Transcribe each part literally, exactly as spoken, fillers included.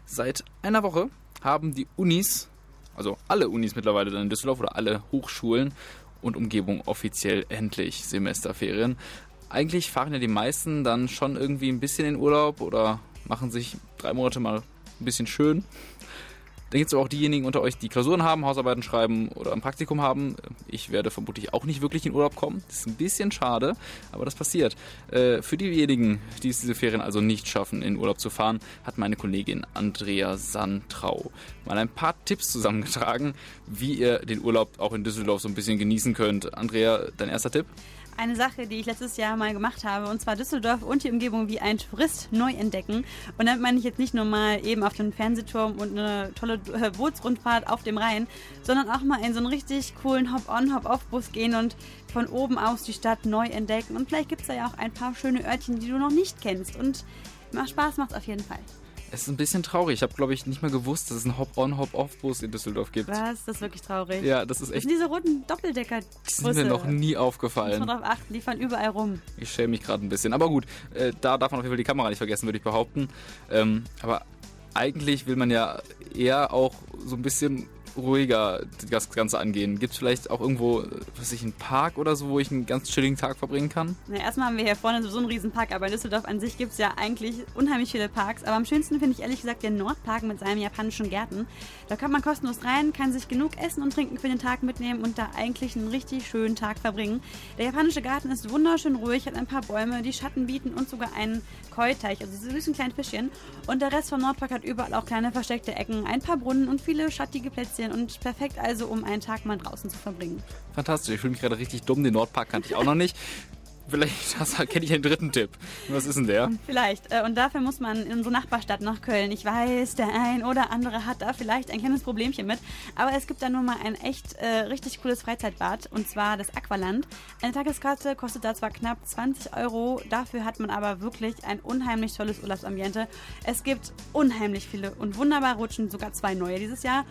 Seit einer Woche haben die Unis, also alle Unis mittlerweile dann in Düsseldorf oder alle Hochschulen und Umgebung offiziell endlich Semesterferien. Eigentlich fahren ja die meisten dann schon irgendwie ein bisschen in Urlaub oder machen sich drei Monate mal ein bisschen schön. Dann gibt es aber auch diejenigen unter euch, die Klausuren haben, Hausarbeiten schreiben oder ein Praktikum haben. Ich werde vermutlich auch nicht wirklich in Urlaub kommen. Das ist ein bisschen schade, aber das passiert. Äh, für diejenigen, die es diese Ferien also nicht schaffen, in Urlaub zu fahren, hat meine Kollegin Andrea Santrau mal ein paar Tipps zusammengetragen, wie ihr den Urlaub auch in Düsseldorf so ein bisschen genießen könnt. Andrea, dein erster Tipp? Eine Sache, die ich letztes Jahr mal gemacht habe, und zwar Düsseldorf und die Umgebung wie ein Tourist neu entdecken. Und damit meine ich jetzt nicht nur mal eben auf den Fernsehturm und eine tolle Bootsrundfahrt auf dem Rhein, sondern auch mal in so einen richtig coolen Hop-on, Hop-off-Bus gehen und von oben aus die Stadt neu entdecken. Und vielleicht gibt es da ja auch ein paar schöne Örtchen, die du noch nicht kennst. Und macht Spaß, macht auf jeden Fall. Es ist ein bisschen traurig. Ich habe, glaube ich, nicht mal gewusst, dass es einen Hop-on, Hop-off-Bus in Düsseldorf gibt. Was? Das ist wirklich traurig. Ja, das ist echt... Das sind diese roten Doppeldecker. Die sind mir noch nie aufgefallen. Muss man drauf achten, die fahren überall rum. Ich schäme mich gerade ein bisschen. Aber gut, äh, da darf man auf jeden Fall die Kamera nicht vergessen, würde ich behaupten. Ähm, aber eigentlich will man ja eher auch so ein bisschen ruhiger das Ganze angehen. Gibt es vielleicht auch irgendwo, was weiß ich, einen Park oder so, wo ich einen ganz chilligen Tag verbringen kann? Na, erstmal haben wir hier vorne so einen riesen Park, aber in Düsseldorf an sich gibt es ja eigentlich unheimlich viele Parks. Aber am schönsten finde ich ehrlich gesagt den Nordpark mit seinen japanischen Gärten. Da kommt man kostenlos rein, kann sich genug Essen und Trinken für den Tag mitnehmen und da eigentlich einen richtig schönen Tag verbringen. Der japanische Garten ist wunderschön ruhig, hat ein paar Bäume, die Schatten bieten und sogar einen Koi-Teich, also diese süßen kleinen Fischchen. Und der Rest vom Nordpark hat überall auch kleine versteckte Ecken, ein paar Brunnen und viele schattige Plätzchen und perfekt also, um einen Tag mal draußen zu verbringen. Fantastisch, ich fühle mich gerade richtig dumm, den Nordpark kannte ich auch noch nicht. Vielleicht kenne ich einen dritten Tipp. Was ist denn der? Vielleicht. Und dafür muss man in unsere Nachbarstadt nach Köln. Ich weiß, der ein oder andere hat da vielleicht ein kleines Problemchen mit. Aber es gibt da nun mal ein echt äh, richtig cooles Freizeitbad. Und zwar das Aqualand. Eine Tageskarte kostet da zwar knapp zwanzig Euro. Dafür hat man aber wirklich ein unheimlich tolles Urlaubsambiente. Es gibt unheimlich viele und wunderbare Rutschen. Sogar zwei neue dieses Jahr.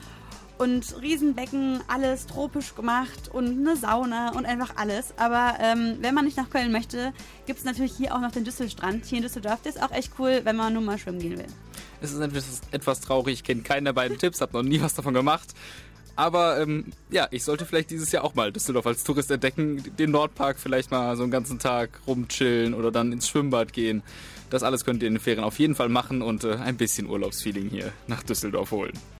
Und Riesenbecken, alles tropisch gemacht und eine Sauna und einfach alles. Aber ähm, wenn man nicht nach Köln möchte, gibt es natürlich hier auch noch den Düsselstrand. Hier in Düsseldorf, der ist auch echt cool, wenn man nur mal schwimmen gehen will. Es ist etwas, etwas traurig, ich kenne keinen der beiden Tipps, habe noch nie was davon gemacht. Aber ähm, ja, ich sollte vielleicht dieses Jahr auch mal Düsseldorf als Tourist entdecken, den Nordpark vielleicht mal so einen ganzen Tag rumchillen oder dann ins Schwimmbad gehen. Das alles könnt ihr in den Ferien auf jeden Fall machen und äh, ein bisschen Urlaubsfeeling hier nach Düsseldorf holen.